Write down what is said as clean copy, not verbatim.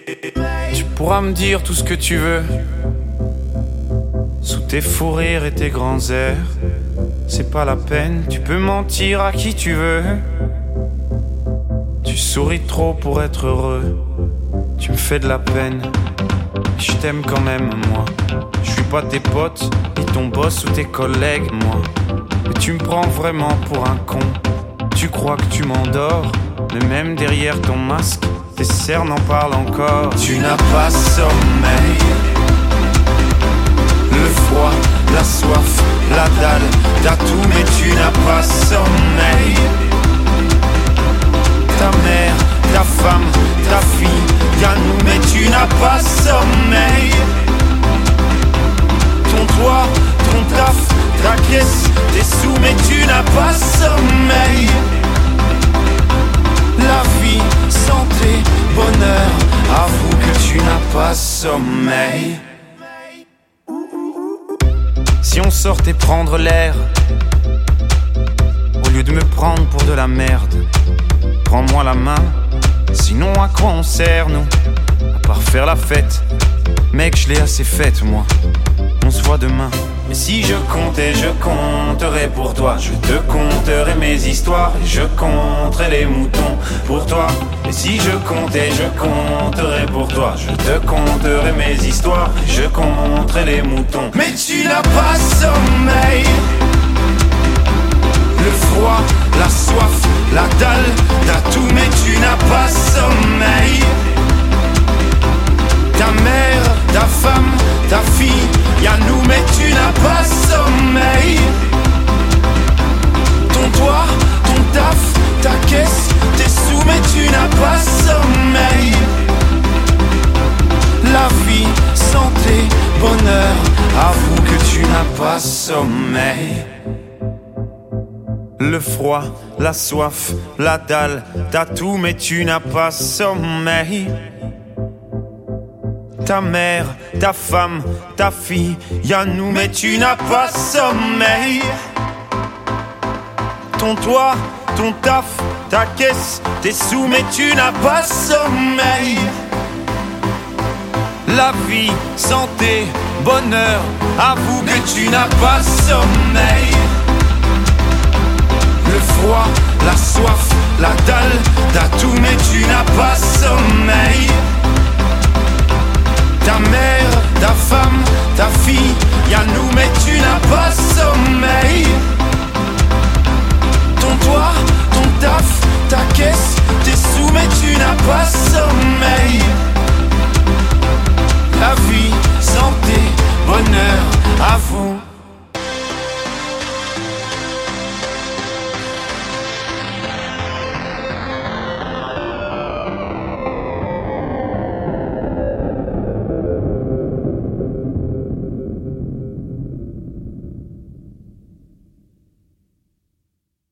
Tu pourras me dire tout ce que tu veux, sous tes fous rires et tes grands airs. C'est pas la peine, tu peux mentir à qui tu veux. Tu souris trop pour être heureux. Tu me fais de la peine, je t'aime quand même moi. Je suis pas tes potes, ni ton boss ou tes collègues moi. Mais tu me prends vraiment pour un con. Tu crois que tu m'endors, mais même derrière ton masque, tes cernes en parlent encore. Tu n'as pas sommeil. Le froid, la soif, la dalle, t'as tout mais tu n'as pas sommeil. Ta mère, ta femme, ta fille, y'a nous mais tu n'as pas sommeil. Ton toit, ton taf, ta caisse, tes sous mais tu n'as pas sommeil. La vie, santé, bonheur, avoue que tu n'as pas sommeil. Si on sortait prendre l'air, au lieu de me prendre pour de la merde, prends-moi la main, sinon à quoi on sert nous? À part faire la fête, mec je l'ai assez faite moi. On se voit demain. Mais si je comptais, je compterais pour toi. Je te conterais mes histoires et je compterais les moutons pour toi. Et si je comptais, je compterais pour toi. Je te conterais mes histoires et je compterais les moutons. Mais tu n'as pas sommeil. Le froid, la soif, la dalle, t'as tout mais tu n'as pas sommeil. Ta mère, ta femme, ta fille, y'a nous mais tu n'as pas sommeil. Ton toit, ton taf, ta caisse, tes sous mais tu n'as pas sommeil. La vie, santé, bonheur, avoue que tu n'as pas sommeil. Le froid, la soif, la dalle, t'as tout mais tu n'as pas sommeil. Ta mère, ta femme, ta fille, y'a nous mais tu n'as pas sommeil. Ton toit, ton taf, ta caisse, tes sous mais tu n'as pas sommeil. La vie, santé, bonheur, avoue que tu n'as pas sommeil. Le froid, la soif, la dalle, t'as tout mais tu n'as pas sommeil. Ta mère, ta femme, ta fille, y'a nous mais tu n'as pas sommeil. Ton toit, ton taf, ta caisse, tes sous mais tu n'as pas sommeil.